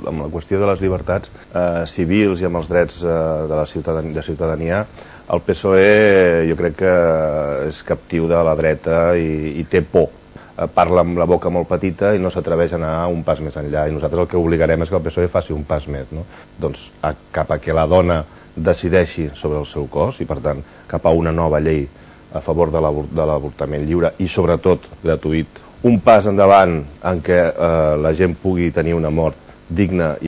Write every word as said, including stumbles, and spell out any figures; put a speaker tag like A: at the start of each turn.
A: Amb la qüestió de les llibertats eh, civils i amb els drets eh, de la ciutadania, de ciutadania, el P S O E jo crec que és captiu de la dreta i, i té por. Eh, parla amb la boca molt petita i no s'atreveix a anar un pas més enllà. I nosaltres el que obligarem és que el P S O E faci un pas més, no? Doncs a, cap a que la dona decideixi sobre el seu cos i, per tant, cap a una nova llei a favor de l'avortament lliure i, sobretot, gratuït. Un pas endavant en què eh, la gent pugui tenir una mort digna